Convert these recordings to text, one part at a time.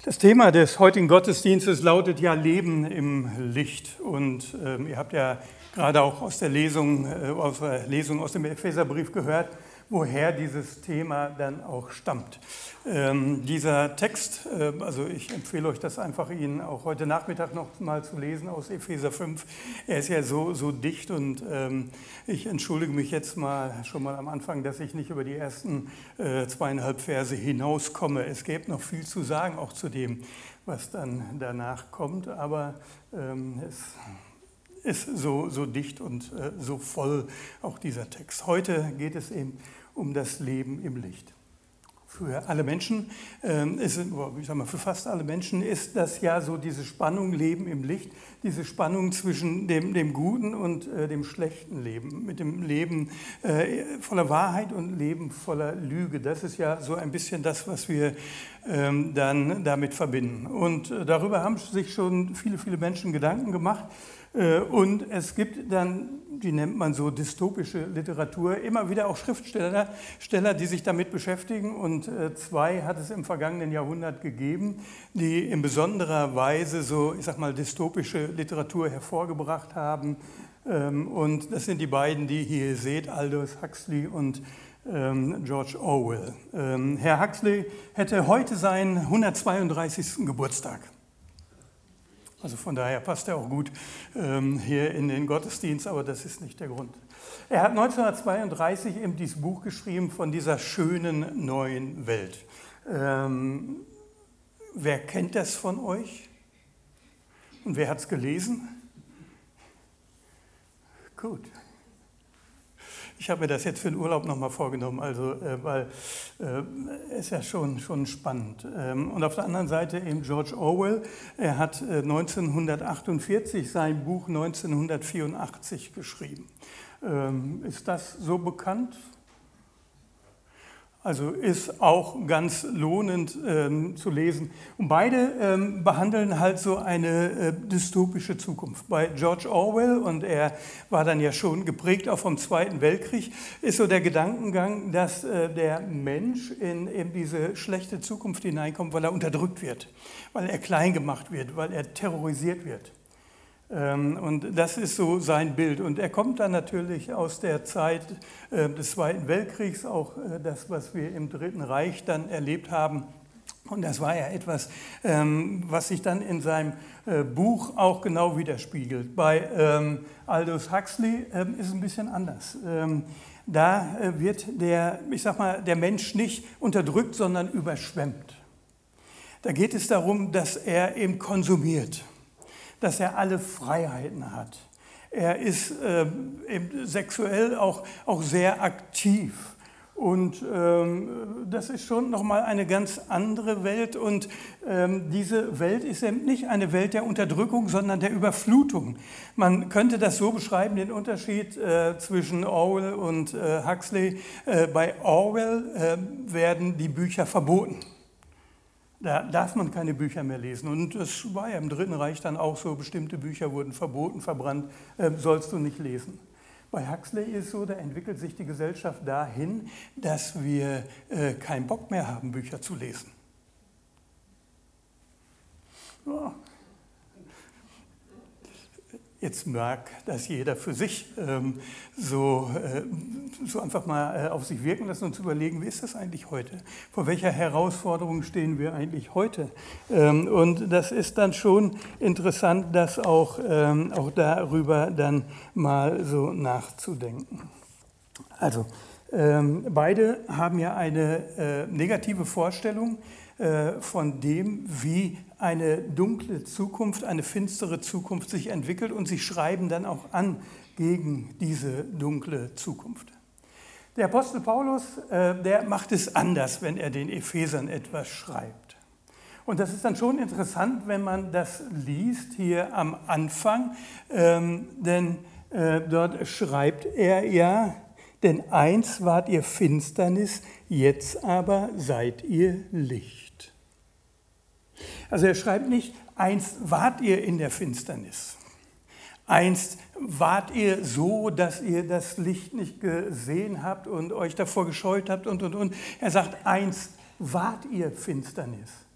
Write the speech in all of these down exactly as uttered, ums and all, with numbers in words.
Das Thema des heutigen Gottesdienstes lautet ja Leben im Licht. Und ähm, ihr habt ja gerade auch aus der Lesung, äh, aus der Lesung aus dem Epheserbrief gehört, woher dieses Thema dann auch stammt. Ähm, dieser Text, äh, also ich empfehle euch das einfach Ihnen auch heute Nachmittag noch mal zu lesen aus Epheser fünf. Er ist ja so, so dicht und ähm, ich entschuldige mich jetzt mal schon mal am Anfang, dass ich nicht über die ersten äh, zweieinhalb Verse hinauskomme. Es gäbe noch viel zu sagen, auch zu dem, was dann danach kommt, aber ähm, es ist so, so dicht und äh, so voll auch dieser Text. Heute geht es eben um das Leben im Licht. Für alle Menschen, äh, ist, ich sag mal, für fast alle Menschen ist das ja so diese Spannung Leben im Licht, diese Spannung zwischen dem, dem guten und äh, dem schlechten Leben, mit dem Leben äh, voller Wahrheit und Leben voller Lüge. Das ist ja so ein bisschen das, was wir ähm, dann damit verbinden. Und äh, darüber haben sich schon viele, viele Menschen Gedanken gemacht. Und es gibt dann, die nennt man so dystopische Literatur, immer wieder auch Schriftsteller, Steller, die sich damit beschäftigen. Und zwei hat es im vergangenen Jahrhundert gegeben, die in besonderer Weise so, ich sag mal, dystopische Literatur hervorgebracht haben. Und das sind die beiden, die ihr hier seht, Aldous Huxley und George Orwell. Herr Huxley hätte heute seinen hundertzweiunddreißigsten Geburtstag. Also von daher passt er auch gut ähm, hier in den Gottesdienst, aber das ist nicht der Grund. Er hat neunzehnhundertzweiunddreißig eben dieses Buch geschrieben von dieser schönen neuen Welt. Ähm, wer kennt das von euch? Und wer hat es gelesen? Gut. Ich habe mir das jetzt für den Urlaub nochmal vorgenommen, also, äh, weil äh, ist ja schon, schon spannend. Ähm, und auf der anderen Seite eben George Orwell, er hat äh, neunzehnhundertachtundvierzig sein Buch neunzehnhundertvierundachtzig geschrieben. Ähm, ist das so bekannt? Also ist auch ganz lohnend ähm, zu lesen. Und beide ähm, behandeln halt so eine äh, dystopische Zukunft. Bei George Orwell, und er war dann ja schon geprägt auch vom Zweiten Weltkrieg, ist so der Gedankengang, dass äh, der Mensch in eben diese schlechte Zukunft hineinkommt, weil er unterdrückt wird, weil er klein gemacht wird, weil er terrorisiert wird. Und das ist so sein Bild. Und er kommt dann natürlich aus der Zeit des Zweiten Weltkriegs, auch das, was wir im Dritten Reich dann erlebt haben. Und das war ja etwas, was sich dann in seinem Buch auch genau widerspiegelt. Bei Aldous Huxley ist es ein bisschen anders. Da wird der, ich sag mal, der Mensch nicht unterdrückt, sondern überschwemmt. Da geht es darum, dass er eben konsumiert, dass er alle Freiheiten hat. Er ist äh, sexuell auch, auch sehr aktiv. Und ähm, das ist schon nochmal eine ganz andere Welt. Und ähm, diese Welt ist eben nicht eine Welt der Unterdrückung, sondern der Überflutung. Man könnte das so beschreiben, den Unterschied äh, zwischen Orwell und äh, Huxley. Äh, bei Orwell äh, werden die Bücher verboten. Da darf man keine Bücher mehr lesen. Und es war ja im Dritten Reich dann auch so, bestimmte Bücher wurden verboten, verbrannt, äh, sollst du nicht lesen. Bei Huxley ist es so, da entwickelt sich die Gesellschaft dahin, dass wir äh, keinen Bock mehr haben, Bücher zu lesen. Ja. Jetzt mag das jeder für sich ähm, so, äh, so einfach mal äh, auf sich wirken lassen und zu überlegen, wie ist das eigentlich heute? Vor welcher Herausforderung stehen wir eigentlich heute? Ähm, und das ist dann schon interessant, das auch, ähm, auch darüber dann mal so nachzudenken. Also, ähm, beide haben ja eine äh, negative Vorstellung äh, von dem, wie eine dunkle Zukunft, eine finstere Zukunft sich entwickelt, und sie schreiben dann auch an gegen diese dunkle Zukunft. Der Apostel Paulus, äh, der macht es anders, wenn er den Ephesern etwas schreibt. Und das ist dann schon interessant, wenn man das liest hier am Anfang, ähm, denn äh, dort schreibt er ja, denn einst wart ihr Finsternis, jetzt aber seid ihr Licht. Also er schreibt nicht, einst wart ihr in der Finsternis. Einst wart ihr so, dass ihr das Licht nicht gesehen habt und euch davor gescheut habt und, und, und. Er sagt, einst wart ihr Finsternis.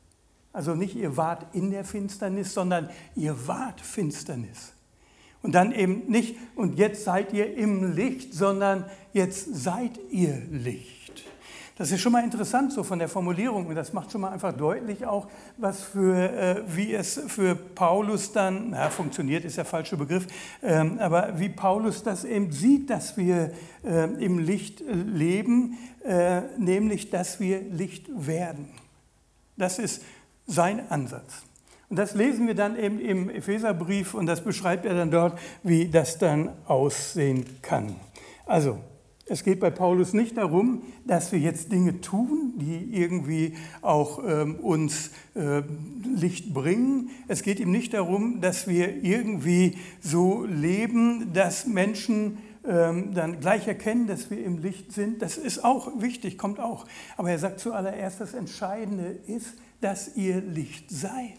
Also nicht ihr wart in der Finsternis, sondern ihr wart Finsternis. Und dann eben nicht, und jetzt seid ihr im Licht, sondern jetzt seid ihr Licht. Das ist schon mal interessant so von der Formulierung und das macht schon mal einfach deutlich auch, was für, äh, wie es für Paulus dann, na, funktioniert ist der falsche Begriff, ähm, aber wie Paulus das eben sieht, dass wir äh, im Licht leben, äh, nämlich, dass wir Licht werden. Das ist sein Ansatz. Und das lesen wir dann eben im Epheserbrief und das beschreibt er dann dort, wie das dann aussehen kann. Also, es geht bei Paulus nicht darum, dass wir jetzt Dinge tun, die irgendwie auch ähm, uns äh, Licht bringen. Es geht ihm nicht darum, dass wir irgendwie so leben, dass Menschen ähm, dann gleich erkennen, dass wir im Licht sind. Das ist auch wichtig, kommt auch. Aber er sagt zuallererst, das Entscheidende ist, dass ihr Licht seid.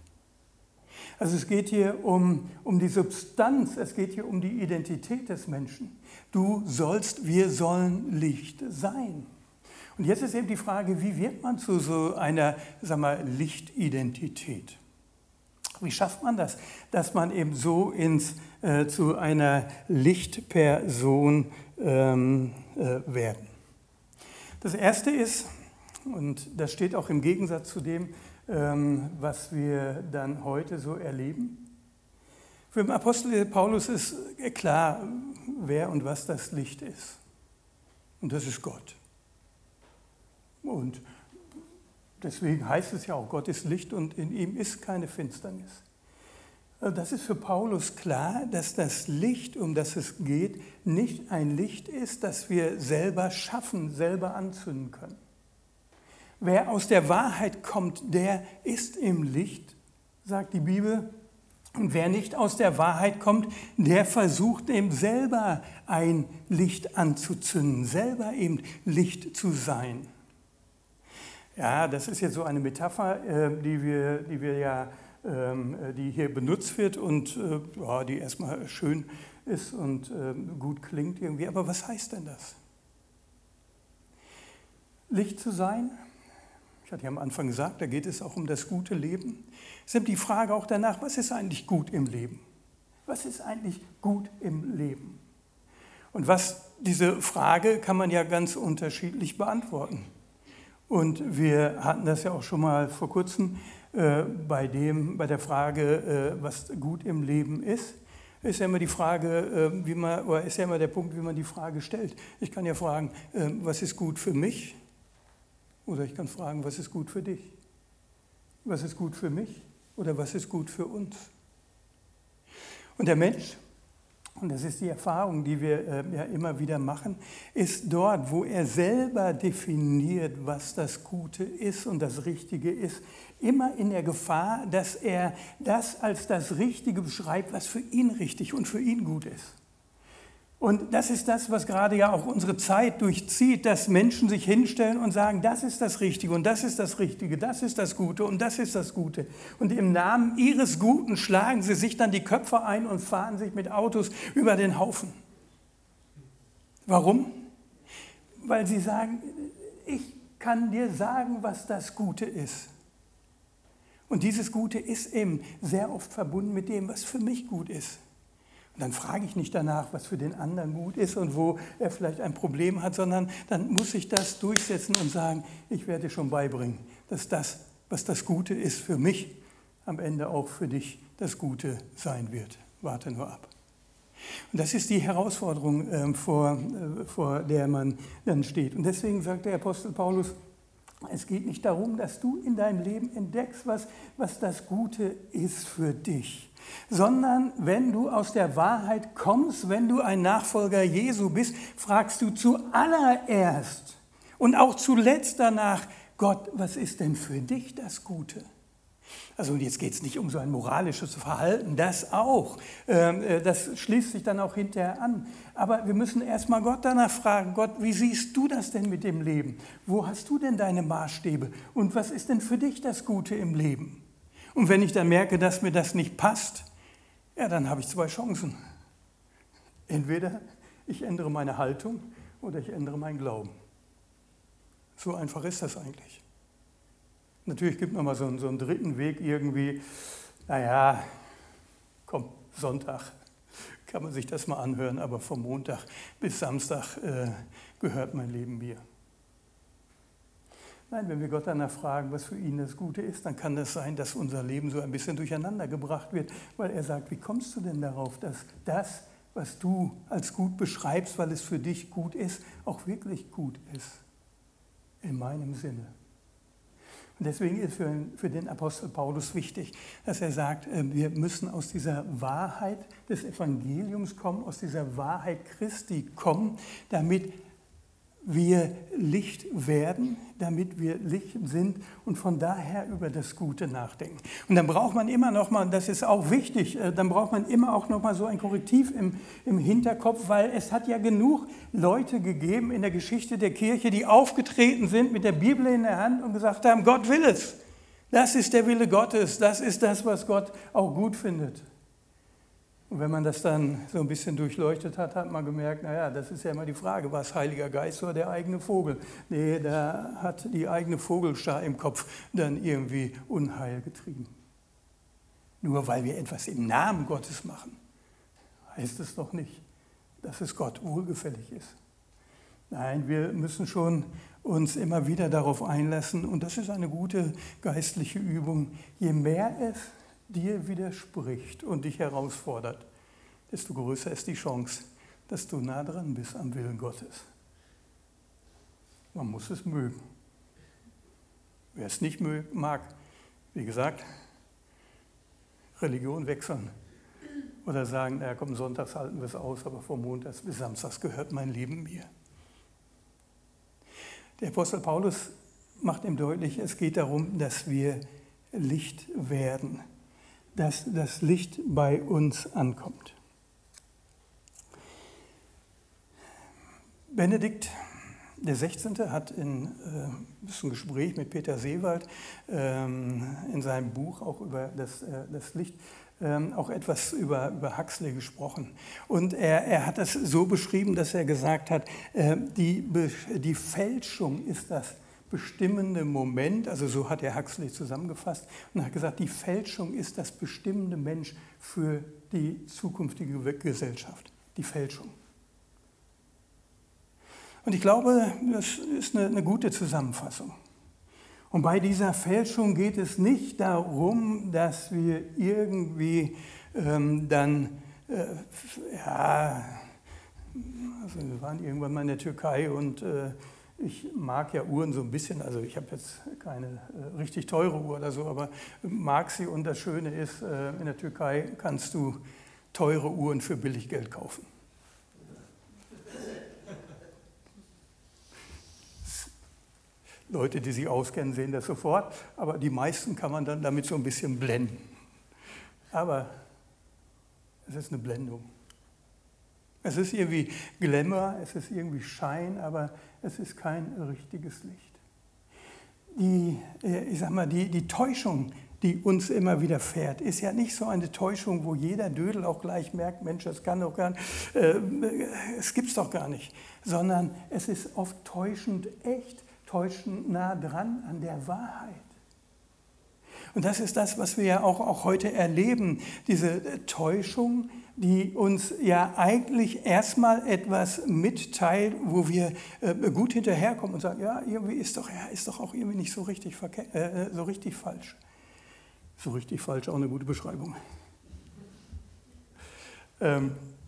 Also es geht hier um, um die Substanz, es geht hier um die Identität des Menschen. Du sollst, wir sollen Licht sein. Und jetzt ist eben die Frage, wie wird man zu so einer, sag mal, Lichtidentität? Wie schafft man das, dass man eben so ins, äh, zu einer Lichtperson ähm, äh, werden? Das Erste ist, und das steht auch im Gegensatz zu dem, ähm, was wir dann heute so erleben. Für den Apostel Paulus ist klar, wer und was das Licht ist. Und das ist Gott. Und deswegen heißt es ja auch, Gott ist Licht und in ihm ist keine Finsternis. Also das ist für Paulus klar, dass das Licht, um das es geht, nicht ein Licht ist, das wir selber schaffen, selber anzünden können. Wer aus der Wahrheit kommt, der ist im Licht, sagt die Bibel. Und wer nicht aus der Wahrheit kommt, der versucht eben selber ein Licht anzuzünden, selber eben Licht zu sein. Ja, das ist jetzt so eine Metapher, die wir, die wir ja, die hier benutzt wird und ja, die erstmal schön ist und gut klingt irgendwie. Aber was heißt denn das? Licht zu sein? Ich hatte ja am Anfang gesagt, da geht es auch um das gute Leben. Es ist die Frage auch danach, was ist eigentlich gut im Leben? Was ist eigentlich gut im Leben? Und was diese Frage kann man ja ganz unterschiedlich beantworten. Und wir hatten das ja auch schon mal vor kurzem äh, bei, dem, bei der Frage, äh, was gut im Leben ist. Ist ja immer die Frage, äh, wie man, oder ist ja immer der Punkt, wie man die Frage stellt. Ich kann ja fragen, äh, was ist gut für mich? Oder ich kann fragen, was ist gut für dich? Was ist gut für mich? Oder was ist gut für uns? Und der Mensch, und das ist die Erfahrung, die wir äh, ja immer wieder machen, ist dort, wo er selber definiert, was das Gute ist und das Richtige ist, immer in der Gefahr, dass er das als das Richtige beschreibt, was für ihn richtig und für ihn gut ist. Und das ist das, was gerade ja auch unsere Zeit durchzieht, dass Menschen sich hinstellen und sagen, das ist das Richtige und das ist das Richtige, das ist das Gute und das ist das Gute. Und im Namen ihres Guten schlagen sie sich dann die Köpfe ein und fahren sich mit Autos über den Haufen. Warum? Weil sie sagen, ich kann dir sagen, was das Gute ist. Und dieses Gute ist eben sehr oft verbunden mit dem, was für mich gut ist. Und dann frage ich nicht danach, was für den anderen gut ist und wo er vielleicht ein Problem hat, sondern dann muss ich das durchsetzen und sagen, ich werde dir schon beibringen, dass das, was das Gute ist für mich, am Ende auch für dich das Gute sein wird. Warte nur ab. Und das ist die Herausforderung, äh, vor, äh, vor der man dann steht. Und deswegen sagt der Apostel Paulus, es geht nicht darum, dass du in deinem Leben entdeckst, was, was das Gute ist für dich, sondern wenn du aus der Wahrheit kommst, wenn du ein Nachfolger Jesu bist, fragst du zuallererst und auch zuletzt danach, Gott, was ist denn für dich das Gute? Also jetzt geht es nicht um so ein moralisches Verhalten, das auch, das schließt sich dann auch hinterher an. Aber wir müssen erstmal Gott danach fragen, Gott, wie siehst du das denn mit dem Leben? Wo hast du denn deine Maßstäbe? Und was ist denn für dich das Gute im Leben? Und wenn ich dann merke, dass mir das nicht passt, ja, dann habe ich zwei Chancen. Entweder ich ändere meine Haltung oder ich ändere meinen Glauben. So einfach ist das eigentlich. Natürlich gibt es nochmal so, einen- so einen dritten Weg irgendwie, naja, komm, Sonntag kann man sich das mal anhören, aber vom Montag bis Samstag äh, gehört mein Leben mir. Nein, wenn wir Gott danach fragen, was für ihn das Gute ist, dann kann das sein, dass unser Leben so ein bisschen durcheinander gebracht wird, weil er sagt, wie kommst du denn darauf, dass das, was du als gut beschreibst, weil es für dich gut ist, auch wirklich gut ist, in meinem Sinne. Und deswegen ist für, für den Apostel Paulus wichtig, dass er sagt, wir müssen aus dieser Wahrheit des Evangeliums kommen, aus dieser Wahrheit Christi kommen, damit wir Licht werden, damit wir Licht sind und von daher über das Gute nachdenken. Und dann braucht man immer noch mal, das ist auch wichtig, dann braucht man immer auch noch mal so ein Korrektiv im, im Hinterkopf, weil es hat ja genug Leute gegeben in der Geschichte der Kirche, die aufgetreten sind mit der Bibel in der Hand und gesagt haben, Gott will es. Das ist der Wille Gottes, das ist das, was Gott auch gut findet. Und wenn man das dann so ein bisschen durchleuchtet hat, hat man gemerkt, naja, das ist ja immer die Frage, war es Heiliger Geist oder der eigene Vogel? Nee, da hat die eigene Vogelschar im Kopf dann irgendwie Unheil getrieben. Nur weil wir etwas im Namen Gottes machen, heißt es doch nicht, dass es Gott wohlgefällig ist. Nein, wir müssen schon uns immer wieder darauf einlassen und das ist eine gute geistliche Übung. Je mehr es dir widerspricht und dich herausfordert, desto größer ist die Chance, dass du nah dran bist am Willen Gottes. Man muss es mögen. Wer es nicht mag, wie gesagt, Religion wechseln oder sagen, ja komm, sonntags halten wir es aus, aber vom Montags bis Samstags gehört mein Leben mir. Der Apostel Paulus macht ihm deutlich, es geht darum, dass wir Licht werden, dass das Licht bei uns ankommt. Benedikt der Sechzehnte hat in äh, ein Gespräch mit Peter Seewald ähm, in seinem Buch auch über das, äh, das Licht ähm, auch etwas über, über Huxley gesprochen. Und er, er hat das so beschrieben, dass er gesagt hat, äh, die, die Fälschung ist das bestimmende Moment, also so hat er Huxley zusammengefasst und hat gesagt, die Fälschung ist das bestimmende Mensch für die zukünftige Gesellschaft, die Fälschung. Und ich glaube, das ist eine, eine gute Zusammenfassung. Und bei dieser Fälschung geht es nicht darum, dass wir irgendwie ähm, dann, äh, ja, also wir waren irgendwann mal in der Türkei und äh, ich mag ja Uhren so ein bisschen, also ich habe jetzt keine äh, richtig teure Uhr oder so, aber mag sie und das Schöne ist, äh, in der Türkei kannst du teure Uhren für billig Geld kaufen. Leute, die sich auskennen, sehen das sofort, aber die meisten kann man dann damit so ein bisschen blenden. Aber es ist eine Blendung. Es ist irgendwie Glamour, es ist irgendwie Schein, aber es ist kein richtiges Licht. Die, ich sag mal, die, die Täuschung, die uns immer widerfährt, ist ja nicht so eine Täuschung, wo jeder Dödel auch gleich merkt, Mensch, das kann doch gar nicht, äh, es gibt's doch gar nicht, sondern es ist oft täuschend echt, täuschend nah dran an der Wahrheit. Und das ist das, was wir ja auch, auch heute erleben, diese Täuschung, die uns ja eigentlich erstmal etwas mitteilt, wo wir äh, gut hinterherkommen und sagen, ja, irgendwie ist doch, ja, ist doch auch irgendwie nicht so richtig, verke- äh, so richtig falsch. So richtig falsch, auch eine gute Beschreibung. Ähm,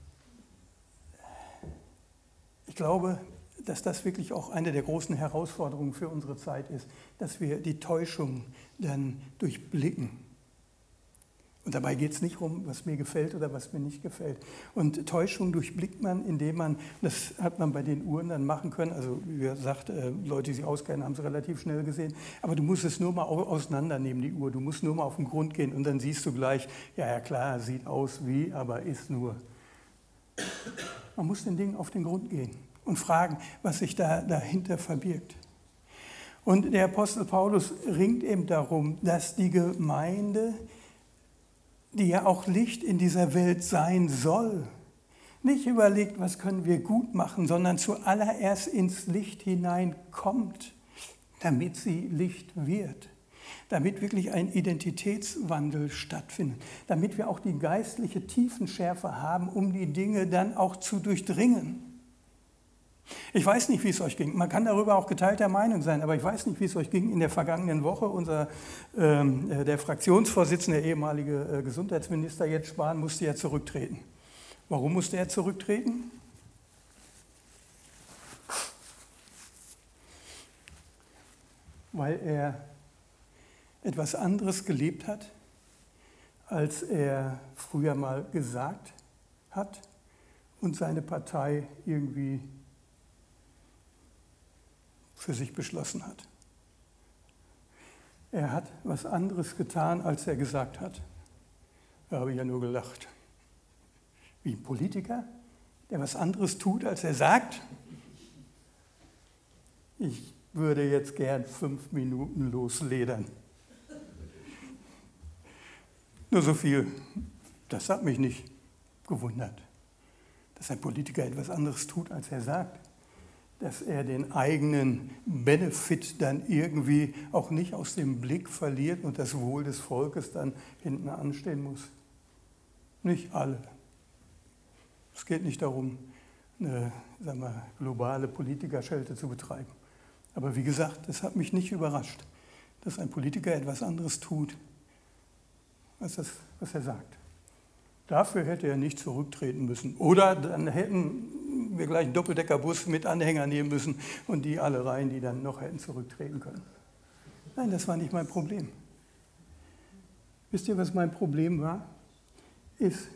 ich glaube, dass das wirklich auch eine der großen Herausforderungen für unsere Zeit ist, dass wir die Täuschung dann durchblicken. Und dabei geht es nicht um, was mir gefällt oder was mir nicht gefällt. Und Täuschung durchblickt man, indem man, das hat man bei den Uhren dann machen können, also wie gesagt, äh, Leute, die sich auskennen, haben es relativ schnell gesehen, aber du musst es nur mal auseinandernehmen, die Uhr, du musst nur mal auf den Grund gehen und dann siehst du gleich, ja, ja klar, sieht aus wie, aber ist nur. Man muss den Dingen auf den Grund gehen und fragen, was sich da dahinter verbirgt. Und der Apostel Paulus ringt eben darum, dass die Gemeinde, die ja auch Licht in dieser Welt sein soll, nicht überlegt, was können wir gut machen, sondern zuallererst ins Licht hineinkommt, damit sie Licht wird. damit wirklich ein Identitätswandel stattfindet, damit wir auch die geistliche Tiefenschärfe haben, um die Dinge dann auch zu durchdringen. Ich weiß nicht, wie es euch ging. Man kann darüber auch geteilter Meinung sein, aber ich weiß nicht, wie es euch ging in der vergangenen Woche. Unser, ähm, der Fraktionsvorsitzende, der ehemalige äh, Gesundheitsminister Jens Spahn, musste ja zurücktreten. Warum musste er zurücktreten? Weil er etwas anderes gelebt hat, als er früher mal gesagt hat und seine Partei irgendwie für sich beschlossen hat. Er hat was anderes getan, als er gesagt hat. Da habe ich ja nur gelacht. Wie ein Politiker, der was anderes tut, als er sagt. Ich würde jetzt gern fünf Minuten losledern. Nur so viel, das hat mich nicht gewundert, dass ein Politiker etwas anderes tut, als er sagt. Dass er den eigenen Benefit dann irgendwie auch nicht aus dem Blick verliert und das Wohl des Volkes dann hinten anstehen muss. Nicht alle. Es geht nicht darum, eine, sagen wir, globale Politikerschelte zu betreiben. Aber wie gesagt, es hat mich nicht überrascht, dass ein Politiker etwas anderes tut, als das, was er sagt. Dafür hätte er nicht zurücktreten müssen. Oder dann hätten wir gleich einen Doppeldeckerbus mit Anhänger nehmen müssen und die alle rein, die dann noch hätten zurücktreten können. Nein, das war nicht mein Problem. Wisst ihr, was mein Problem war? Ist,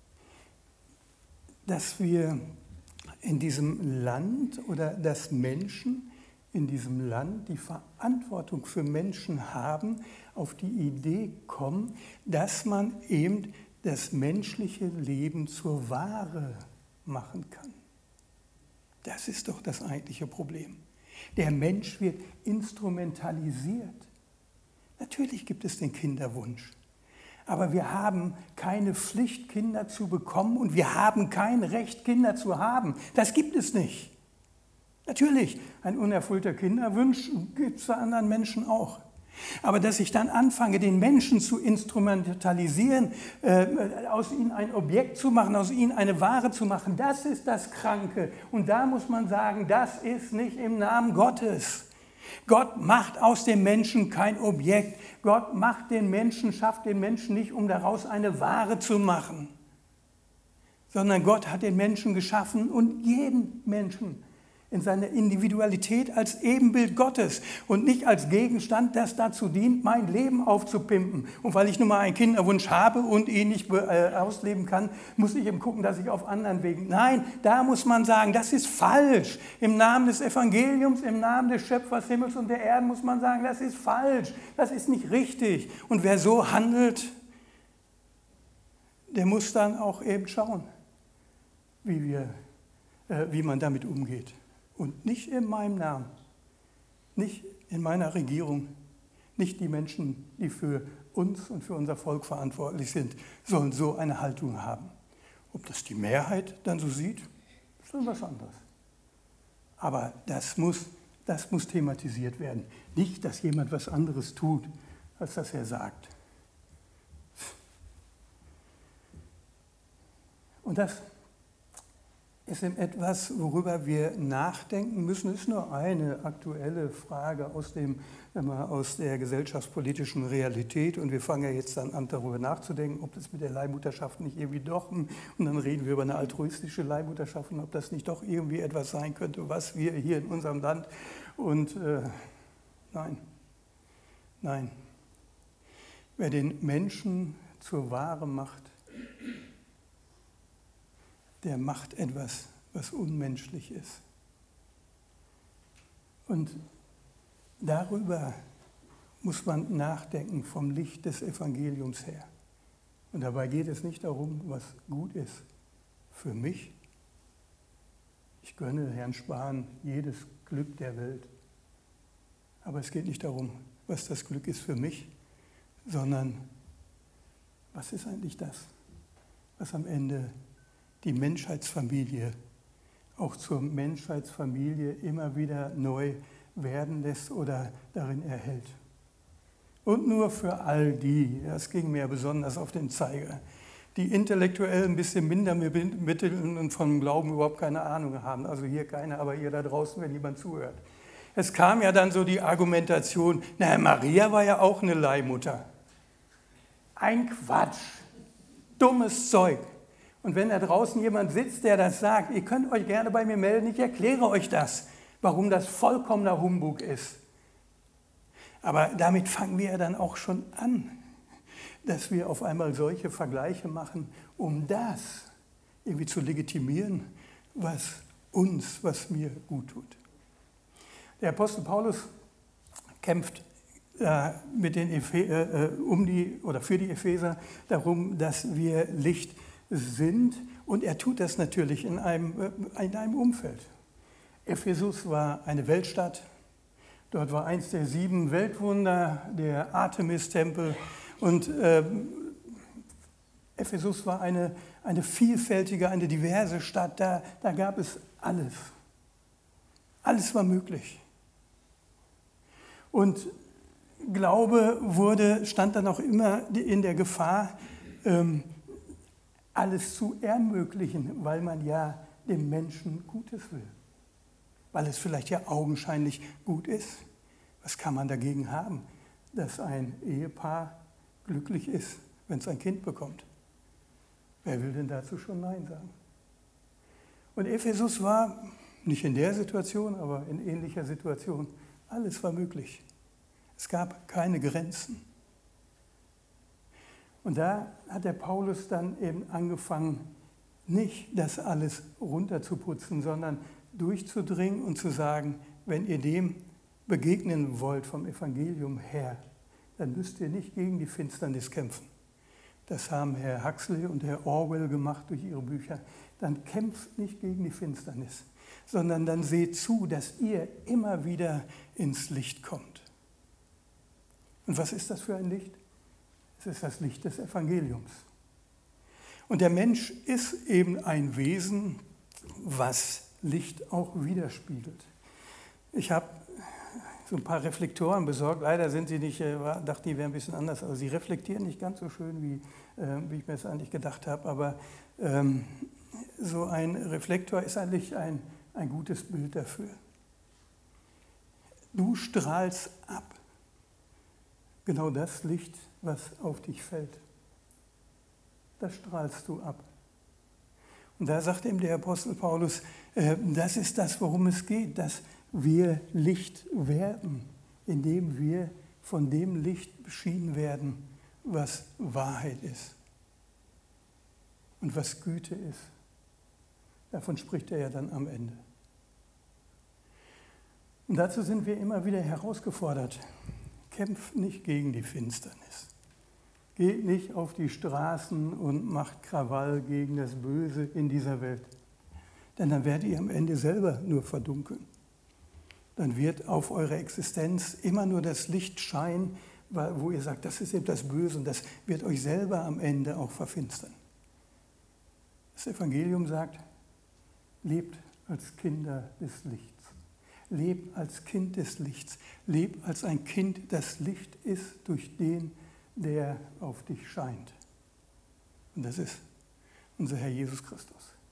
dass wir in diesem Land oder dass Menschen in diesem Land die Verantwortung für Menschen haben, auf die Idee kommen, dass man eben das menschliche Leben zur Ware machen kann. Das ist doch das eigentliche Problem. Der Mensch wird instrumentalisiert. Natürlich gibt es den Kinderwunsch, aber wir haben keine Pflicht, Kinder zu bekommen und wir haben kein Recht, Kinder zu haben. Das gibt es nicht. Natürlich, ein unerfüllter Kinderwunsch gibt es bei anderen Menschen auch. Aber dass ich dann anfange, den Menschen zu instrumentalisieren, äh, aus ihnen ein Objekt zu machen, aus ihnen eine Ware zu machen, das ist das Kranke. Und da muss man sagen, das ist nicht im Namen Gottes. Gott macht aus dem Menschen kein Objekt. Gott macht den Menschen, schafft den Menschen nicht, um daraus eine Ware zu machen. Sondern Gott hat den Menschen geschaffen und jeden Menschen in seiner Individualität als Ebenbild Gottes und nicht als Gegenstand, das dazu dient, mein Leben aufzupimpen. Und weil ich nun mal einen Kinderwunsch habe und ihn nicht äh, ausleben kann, muss ich eben gucken, dass ich auf anderen Wegen... Nein, da muss man sagen, das ist falsch. Im Namen des Evangeliums, im Namen des Schöpfers Himmels und der Erde muss man sagen, das ist falsch, das ist nicht richtig. Und wer so handelt, der muss dann auch eben schauen, wie, wir, äh, wie man damit umgeht. Und nicht in meinem Namen, nicht in meiner Regierung, nicht die Menschen, die für uns und für unser Volk verantwortlich sind, sollen so eine Haltung haben. Ob das die Mehrheit dann so sieht, ist dann was anderes. Aber das muss, das muss thematisiert werden. Nicht, dass jemand was anderes tut, als das er sagt. Und das ist etwas, worüber wir nachdenken müssen. Das ist nur eine aktuelle Frage aus, dem, aus der gesellschaftspolitischen Realität. Und wir fangen ja jetzt dann an, darüber nachzudenken, ob das mit der Leihmutterschaft nicht irgendwie doch, und dann reden wir über eine altruistische Leihmutterschaft und ob das nicht doch irgendwie etwas sein könnte, was wir hier in unserem Land und äh, nein, nein. Wer den Menschen zur Ware macht, der macht etwas, was unmenschlich ist. Und darüber muss man nachdenken vom Licht des Evangeliums her. Und dabei geht es nicht darum, was gut ist für mich. Ich gönne Herrn Spahn jedes Glück der Welt. Aber es geht nicht darum, was das Glück ist für mich, sondern was ist eigentlich das, was am Ende die Menschheitsfamilie auch zur Menschheitsfamilie immer wieder neu werden lässt oder darin erhält. Und nur für all die, das ging mir besonders auf den Zeiger, die intellektuell ein bisschen minder mitteln und vom Glauben überhaupt keine Ahnung haben. Also hier keine, aber ihr da draußen, wenn jemand zuhört. Es kam ja dann so die Argumentation, na, Maria war ja auch eine Leihmutter. Ein Quatsch, dummes Zeug. Und wenn da draußen jemand sitzt, der das sagt, ihr könnt euch gerne bei mir melden, ich erkläre euch das, warum das vollkommener Humbug ist. Aber damit fangen wir ja dann auch schon an, dass wir auf einmal solche Vergleiche machen, um das irgendwie zu legitimieren, was uns, was mir gut tut. Der Apostel Paulus kämpft äh, mit den Ephe- äh, um die, oder für die Epheser darum, dass wir Licht sind. Und er tut das natürlich in einem, äh, in einem Umfeld. Ephesus war eine Weltstadt. Dort war eins der sieben Weltwunder, der Artemis-Tempel. Und äh, Ephesus war eine, eine vielfältige, eine diverse Stadt. Da, da gab es alles. Alles war möglich. Und Glaube wurde, stand dann auch immer in der Gefahr, ähm, alles zu ermöglichen, weil man ja dem Menschen Gutes will. Weil es vielleicht ja augenscheinlich gut ist. Was kann man dagegen haben, dass ein Ehepaar glücklich ist, wenn es ein Kind bekommt? Wer will denn dazu schon Nein sagen? Und Ephesus war nicht in der Situation, aber in ähnlicher Situation. Alles war möglich. Es gab keine Grenzen. Und da hat der Paulus dann eben angefangen, nicht das alles runterzuputzen, sondern durchzudringen und zu sagen, wenn ihr dem begegnen wollt vom Evangelium her, dann müsst ihr nicht gegen die Finsternis kämpfen. Das haben Herr Huxley und Herr Orwell gemacht durch ihre Bücher. Dann kämpft nicht gegen die Finsternis, sondern dann seht zu, dass ihr immer wieder ins Licht kommt. Und was ist das für ein Licht? Es ist das Licht des Evangeliums. Und der Mensch ist eben ein Wesen, was Licht auch widerspiegelt. Ich habe so ein paar Reflektoren besorgt. Leider sind sie nicht, dachte, die wären ein bisschen anders. Also sie reflektieren nicht ganz so schön, wie, äh, wie ich mir das eigentlich gedacht habe. Aber ähm, so ein Reflektor ist eigentlich ein, ein gutes Bild dafür. Du strahlst ab. Genau das Licht, was auf dich fällt. Das strahlst du ab. Und da sagt ihm der Apostel Paulus, äh, das ist das, worum es geht, dass wir Licht werden, indem wir von dem Licht beschieden werden, was Wahrheit ist und was Güte ist. Davon spricht er ja dann am Ende. Und dazu sind wir immer wieder herausgefordert. Kämpft nicht gegen die Finsternis. Geht nicht auf die Straßen und macht Krawall gegen das Böse in dieser Welt. Denn dann werdet ihr am Ende selber nur verdunkeln. Dann wird auf eure Existenz immer nur das Licht scheinen, wo ihr sagt, das ist eben das Böse und das wird euch selber am Ende auch verfinstern. Das Evangelium sagt, lebt als Kinder des Lichts. Lebt als Kind des Lichts. Lebt als ein Kind, das Licht ist durch den, der auf dich scheint. Und das ist unser Herr Jesus Christus.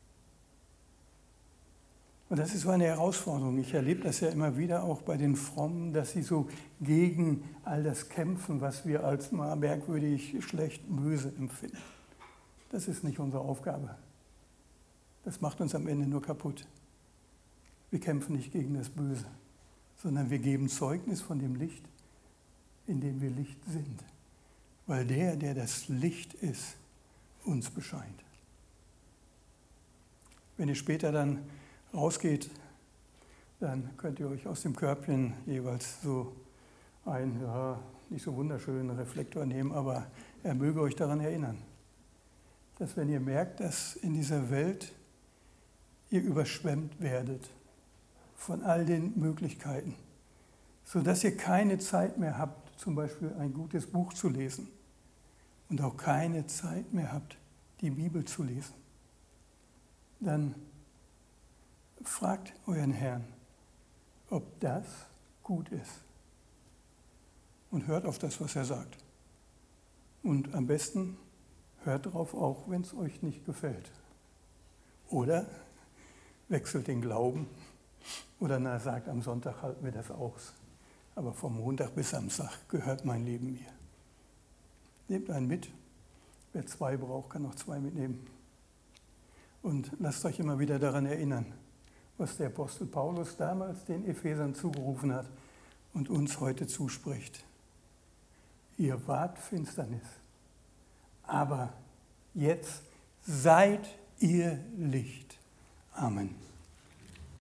Und das ist so eine Herausforderung. Ich erlebe das ja immer wieder auch bei den Frommen, dass sie so gegen all das kämpfen, was wir als mal merkwürdig, schlecht, böse empfinden. Das ist nicht unsere Aufgabe. Das macht uns am Ende nur kaputt. Wir kämpfen nicht gegen das Böse, sondern wir geben Zeugnis von dem Licht, in dem wir Licht sind. Weil der, der das Licht ist, uns bescheint. Wenn ihr später dann rausgeht, dann könnt ihr euch aus dem Körbchen jeweils so einen, ja, nicht so wunderschönen Reflektor nehmen, aber er möge euch daran erinnern, dass wenn ihr merkt, dass in dieser Welt ihr überschwemmt werdet von all den Möglichkeiten, sodass ihr keine Zeit mehr habt, zum Beispiel ein gutes Buch zu lesen und auch keine Zeit mehr habt, die Bibel zu lesen, dann fragt euren Herrn, ob das gut ist. und hört auf das, was er sagt. Und am besten hört darauf auch, wenn es euch nicht gefällt. Oder wechselt den Glauben oder na, sagt, am Sonntag halten wir das aus. Aber vom Montag bis Samstag gehört mein Leben mir. Nehmt einen mit. Wer zwei braucht, kann auch zwei mitnehmen. Und lasst euch immer wieder daran erinnern, was der Apostel Paulus damals den Ephesern zugerufen hat und uns heute zuspricht. Ihr wart Finsternis, aber jetzt seid ihr Licht. Amen.